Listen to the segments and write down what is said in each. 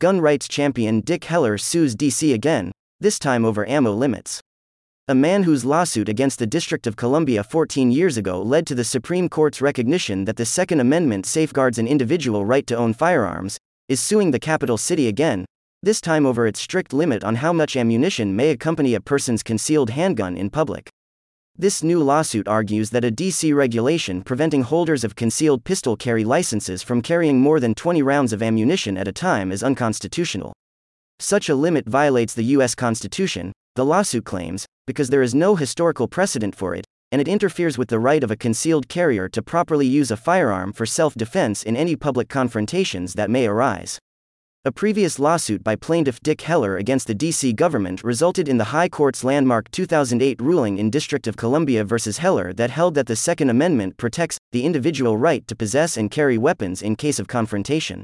gun rights champion Dick Heller sues DC again, this time over ammo limits. A man whose lawsuit against the District of Columbia 14 years ago led to the Supreme Court's recognition that the Second Amendment safeguards an individual right to own firearms, is suing the capital city again, this time over its strict limit on how much ammunition may accompany a person's concealed handgun in public. This new lawsuit argues that a DC regulation preventing holders of concealed pistol carry licenses from carrying more than 20 rounds of ammunition at a time is unconstitutional. Such a limit violates the U.S. Constitution, the lawsuit claims, because there is no historical precedent for it, and it interferes with the right of a concealed carrier to properly use a firearm for self-defense in any public confrontations that may arise. A previous lawsuit by plaintiff Dick Heller against the D.C. government resulted in the High Court's landmark 2008 ruling in District of Columbia v. Heller that held that the Second Amendment protects the individual right to possess and carry weapons in case of confrontation.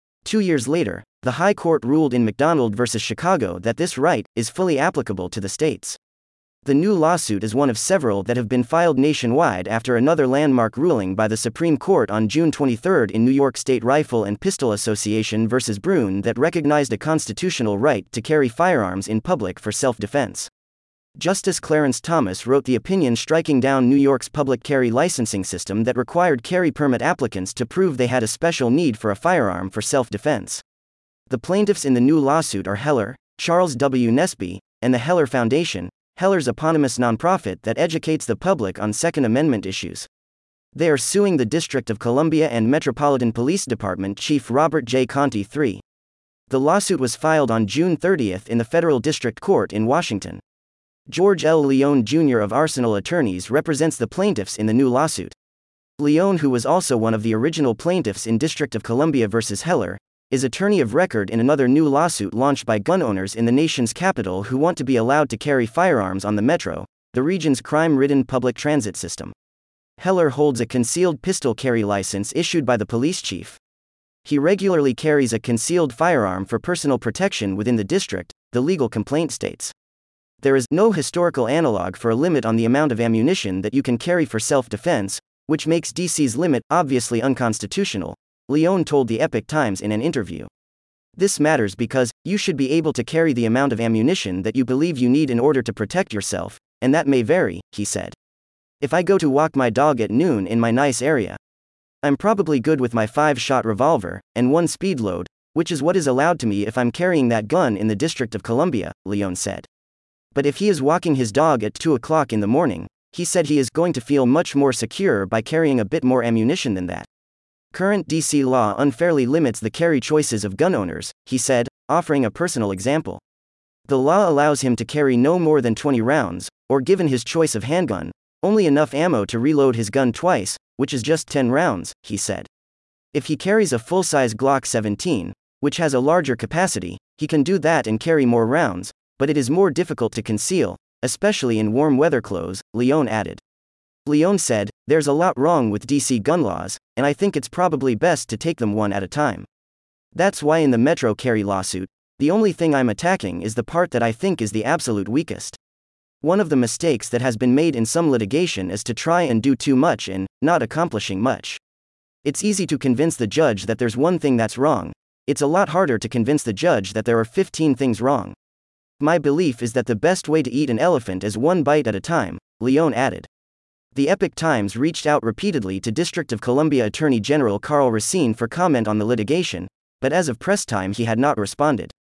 2 years later, the High Court ruled in McDonald v. Chicago that this right is fully applicable to the states. The new lawsuit is one of several that have been filed nationwide after another landmark ruling by the Supreme Court on June 23 in New York State Rifle and Pistol Association v. Brune that recognized a constitutional right to carry firearms in public for self-defense. Justice Clarence Thomas wrote the opinion striking down New York's public carry licensing system that required carry permit applicants to prove they had a special need for a firearm for self-defense. The plaintiffs in the new lawsuit are Heller, Charles W. Nesby, and the Heller Foundation, Heller's eponymous nonprofit that educates the public on Second Amendment issues. They are suing the District of Columbia and Metropolitan Police Department Chief Robert J. Conti III. The lawsuit was filed on June 30 in the Federal District Court in Washington. George L. Leone Jr. of Arsenal Attorneys represents the plaintiffs in the new lawsuit. Leone, who was also one of the original plaintiffs in District of Columbia v. Heller, is attorney of record in another new lawsuit launched by gun owners in the nation's capital who want to be allowed to carry firearms on the metro, the region's crime-ridden public transit system. Heller holds a concealed pistol carry license issued by the police chief. He regularly carries a concealed firearm for personal protection within the district, the legal complaint states. There is no historical analog for a limit on the amount of ammunition that you can carry for self-defense, which makes DC's limit obviously unconstitutional, Leone told the Epoch Times in an interview. This matters because you should be able to carry the amount of ammunition that you believe you need in order to protect yourself, and that may vary, he said. If I go to walk my dog at noon in my nice area, I'm probably good with my 5-shot revolver and 1 speed load, which is what is allowed to me if I'm carrying that gun in the District of Columbia, Leone said. But if he is walking his dog at 2 o'clock in the morning, he said he is going to feel much more secure by carrying a bit more ammunition than that. Current DC law unfairly limits the carry choices of gun owners, he said, offering a personal example. The law allows him to carry no more than 20 rounds, or given his choice of handgun, only enough ammo to reload his gun twice, which is just 10 rounds, he said. If he carries a full-size Glock 17, which has a larger capacity, he can do that and carry more rounds, but it is more difficult to conceal, especially in warm weather clothes, Leone added. Leone said, "There's a lot wrong with DC gun laws, and I think it's probably best to take them one at a time. That's why in the Metro carry lawsuit, the only thing I'm attacking is the part that I think is the absolute weakest. One of the mistakes that has been made in some litigation is to try and do too much and not accomplishing much. It's easy to convince the judge that there's one thing that's wrong. It's a lot harder to convince the judge that there are 15 things wrong. My belief is that the best way to eat an elephant is one bite at a time," Leone added. The Epoch Times reached out repeatedly to District of Columbia Attorney General Karl Racine for comment on the litigation, but as of press time he had not responded.